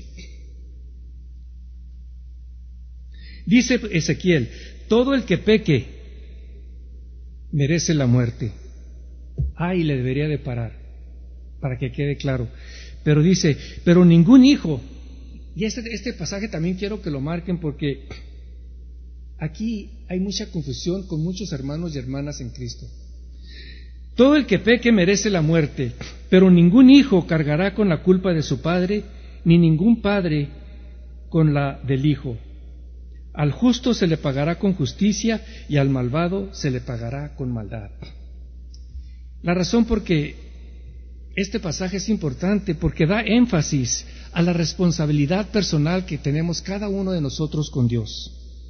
Dice Ezequiel: todo el que peque merece la muerte. Y le debería de parar, para que quede claro. Pero dice, pero ningún hijo, y este pasaje también quiero que lo marquen, porque aquí hay mucha confusión con muchos hermanos y hermanas en Cristo. Todo el que peque merece la muerte, pero ningún hijo cargará con la culpa de su padre, ni ningún padre con la del hijo. Al justo se le pagará con justicia, y al malvado se le pagará con maldad. La razón por que este pasaje es importante, porque da énfasis a la responsabilidad personal que tenemos cada uno de nosotros con Dios.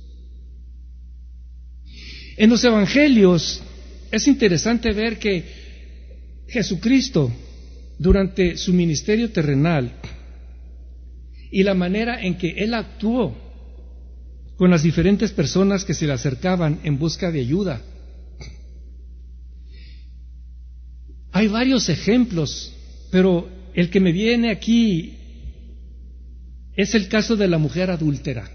En los evangelios es interesante ver que Jesucristo, durante su ministerio terrenal y la manera en que Él actuó con las diferentes personas que se le acercaban en busca de ayuda, hay varios ejemplos, pero el que me viene aquí es el caso de la mujer adúltera.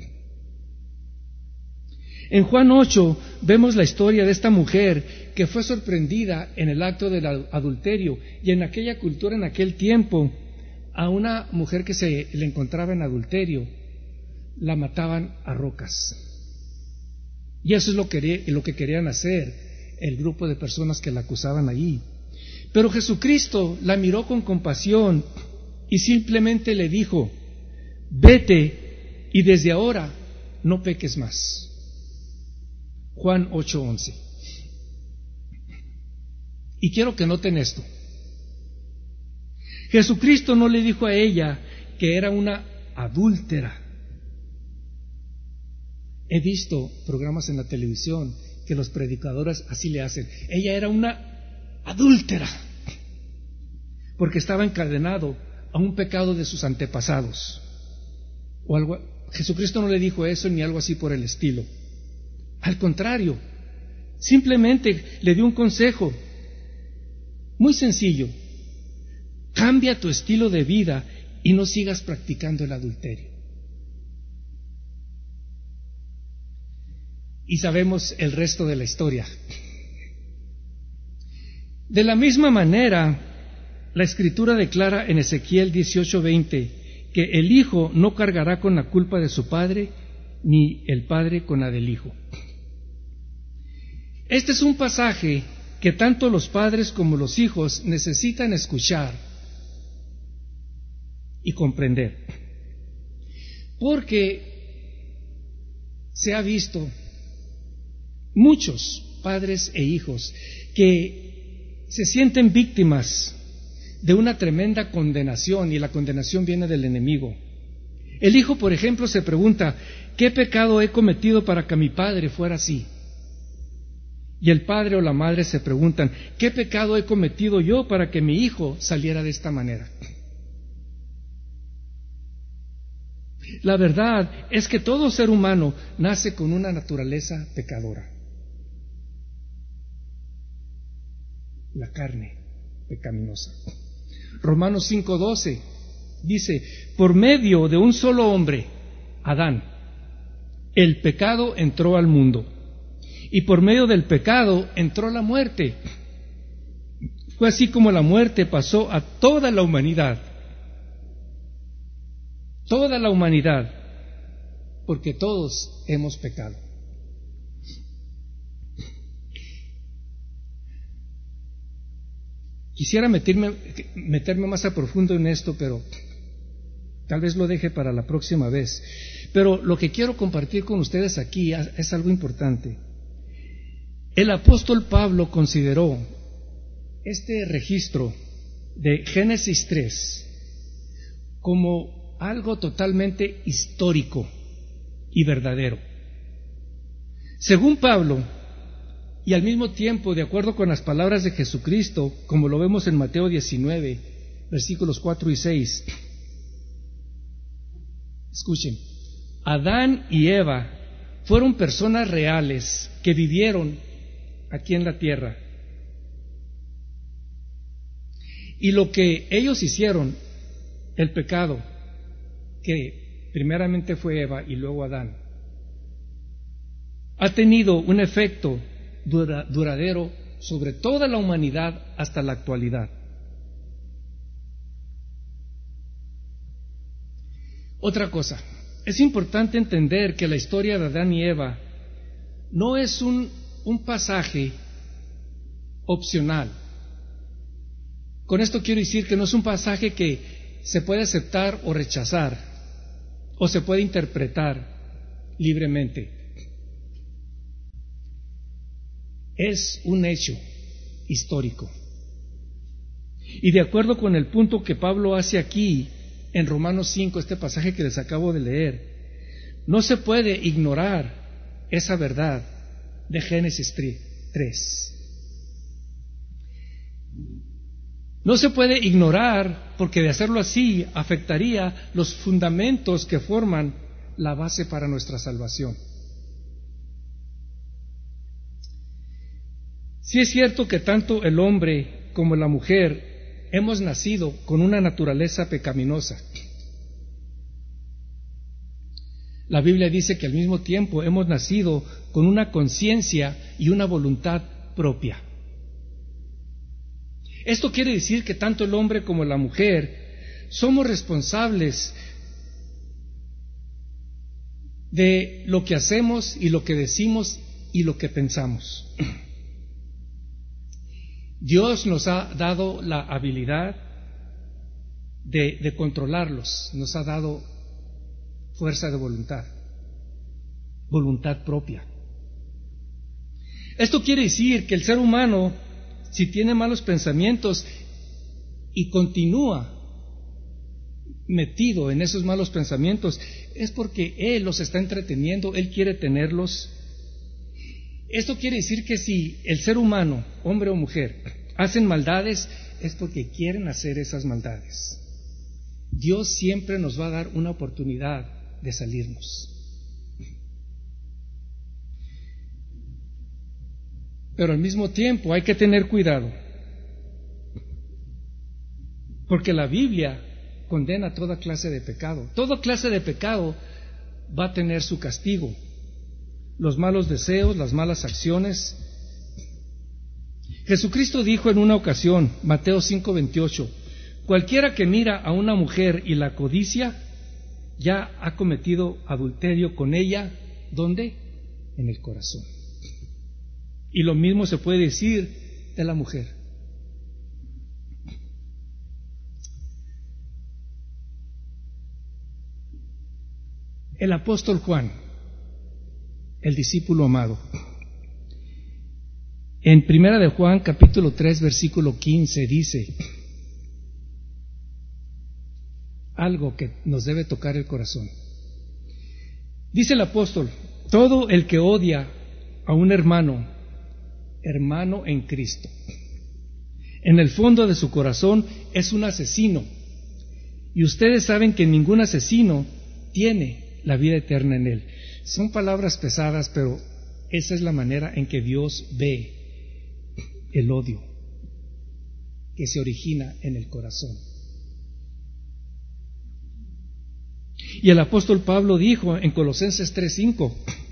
En Juan 8 vemos la historia de esta mujer que fue sorprendida en el acto del adulterio, y en aquella cultura, en aquel tiempo, a una mujer que se le encontraba en adulterio la mataban a rocas. Y eso es lo que querían hacer el grupo de personas que la acusaban allí. Pero Jesucristo la miró con compasión y simplemente le dijo: vete y desde ahora no peques más. Juan 8:11. Y quiero que noten esto. Jesucristo no le dijo a ella que era una adúltera. He visto programas en la televisión que los predicadores así le hacen. Ella era una adúltera, porque estaba encadenado a un pecado de sus antepasados o algo. Jesucristo no le dijo eso ni algo así por el estilo. Al contrario, simplemente le dio un consejo muy sencillo: cambia tu estilo de vida y no sigas practicando el adulterio. Y sabemos el resto de la historia. De la misma manera, la Escritura declara en Ezequiel 18:20 que el hijo no cargará con la culpa de su padre, ni el padre con la del hijo. Este es un pasaje que tanto los padres como los hijos necesitan escuchar y comprender, porque se ha visto muchos padres e hijos que se sienten víctimas de una tremenda condenación, y la condenación viene del enemigo. El hijo, por ejemplo, se pregunta: ¿qué pecado he cometido para que mi padre fuera así? Y el padre o la madre se preguntan: ¿qué pecado he cometido yo para que mi hijo saliera de esta manera? La verdad es que todo ser humano nace con una naturaleza pecadora. La carne pecaminosa. Romanos 5:12 dice: por medio de un solo hombre, Adán, el pecado entró al mundo, y por medio del pecado entró la muerte. Fue así como la muerte pasó a toda la humanidad. Toda la humanidad, porque todos hemos pecado. Quisiera meterme más a profundo en esto, pero tal vez lo deje para la próxima vez. Pero lo que quiero compartir con ustedes aquí es algo importante. El apóstol Pablo consideró este registro de Génesis 3 como algo totalmente histórico y verdadero. Según Pablo, y al mismo tiempo de acuerdo con las palabras de Jesucristo, como lo vemos en Mateo 19, versículos 4 y 6, escuchen, Adán y Eva fueron personas reales que vivieron aquí en la tierra. Y lo que ellos hicieron, el pecado, que primeramente fue Eva y luego Adán, ha tenido un efecto duradero sobre toda la humanidad hasta la actualidad. Otra cosa, es importante entender que la historia de Adán y Eva no es un pasaje opcional. Con esto quiero decir que no es un pasaje que se puede aceptar o rechazar, o se puede interpretar libremente. Es un hecho histórico. Y de acuerdo con el punto que Pablo hace aquí en Romanos 5, este pasaje que les acabo de leer, no se puede ignorar esa verdad de Génesis 3. No se puede ignorar, porque de hacerlo así afectaría los fundamentos que forman la base para nuestra salvación. Sí es cierto que tanto el hombre como la mujer hemos nacido con una naturaleza pecaminosa. La Biblia dice que al mismo tiempo hemos nacido con una conciencia y una voluntad propia. Esto quiere decir que tanto el hombre como la mujer somos responsables de lo que hacemos y lo que decimos y lo que pensamos. Dios nos ha dado la habilidad de controlarlos, nos ha dado fuerza de voluntad propia. Esto quiere decir que el ser humano, si tiene malos pensamientos y continúa metido en esos malos pensamientos, es porque Él los está entreteniendo, Él quiere tenerlos. Esto quiere decir que si el ser humano, hombre o mujer, hacen maldades, es porque quieren hacer esas maldades. Dios siempre nos va a dar una oportunidad de salirnos. Pero al mismo tiempo hay que tener cuidado, porque la Biblia condena toda clase de pecado. Toda clase de pecado va a tener su castigo. Los malos deseos, las malas acciones. Jesucristo dijo en una ocasión, Mateo 5:28, cualquiera que mira a una mujer y la codicia, ya ha cometido adulterio con ella. ¿Dónde? En el corazón. Y lo mismo se puede decir de la mujer. El apóstol Juan, el discípulo amado, en Primera de Juan, capítulo 3, versículo 15, dice algo que nos debe tocar el corazón. Dice el apóstol: todo el que odia a un hermano en Cristo, en el fondo de su corazón es un asesino. Y ustedes saben que ningún asesino tiene la vida eterna en él. Son palabras pesadas, pero esa es la manera en que Dios ve el odio que se origina en el corazón. Y el apóstol Pablo dijo en Colosenses 3:5,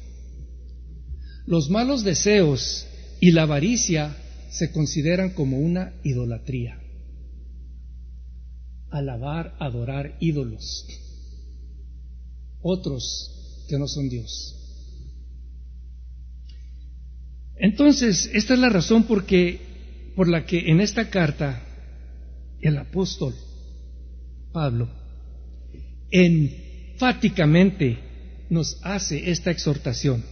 los malos deseos y la avaricia se consideran como una idolatría. Alabar, adorar ídolos, otros que no son Dios. Entonces, esta es la razón por la que en esta carta el apóstol Pablo enfáticamente nos hace esta exhortación: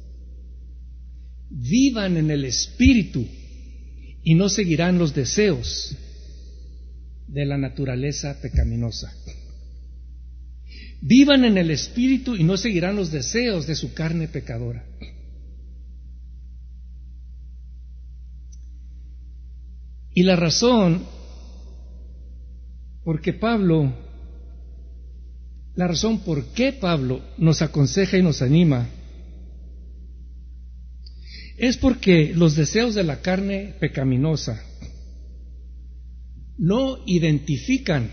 vivan en el Espíritu y no seguirán los deseos de la naturaleza pecaminosa. Vivan en el Espíritu y no seguirán los deseos de su carne pecadora. Y la razón por qué Pablo nos aconseja y nos anima es porque los deseos de la carne pecaminosa no identifican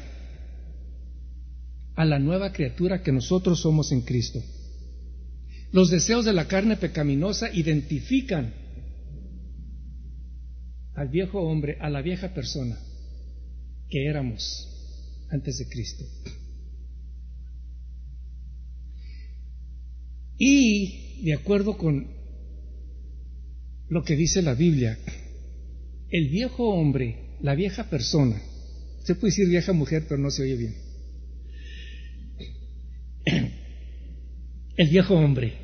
a la nueva criatura que nosotros somos en Cristo. Los deseos de la carne pecaminosa identifican al viejo hombre, a la vieja persona que éramos antes de Cristo. Y de acuerdo con lo que dice la Biblia, el viejo hombre, la vieja persona, se puede decir vieja mujer, pero no se oye bien. El viejo hombre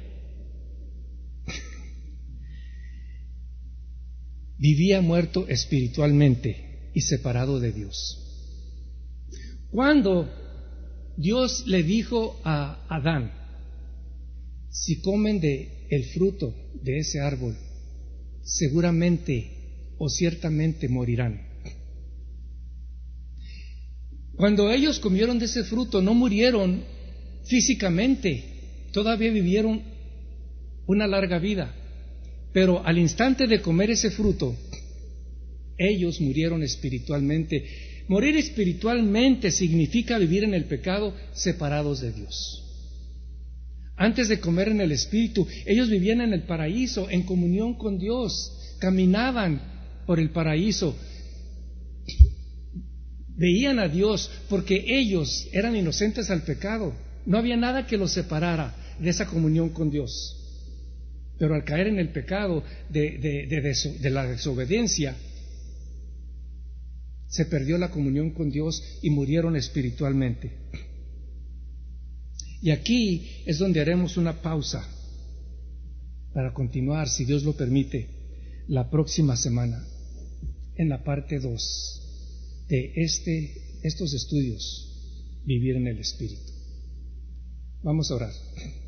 vivía muerto espiritualmente y separado de Dios. Cuando Dios le dijo a Adán, si comen de el fruto de ese árbol, seguramente o ciertamente morirán. Cuando ellos comieron de ese fruto, no murieron físicamente, todavía vivieron una larga vida, pero al instante de comer ese fruto, ellos murieron espiritualmente. Morir espiritualmente significa vivir en el pecado separados de Dios. Antes de comer en el Espíritu, ellos vivían en el paraíso, en comunión con Dios, caminaban por el paraíso, veían a Dios porque ellos eran inocentes al pecado. No había nada que los separara de esa comunión con Dios. Pero al caer en el pecado de la desobediencia, se perdió la comunión con Dios y murieron espiritualmente. Y aquí es donde haremos una pausa para continuar, si Dios lo permite, la próxima semana en la parte 2 de estos estudios, vivir en el Espíritu. Vamos a orar.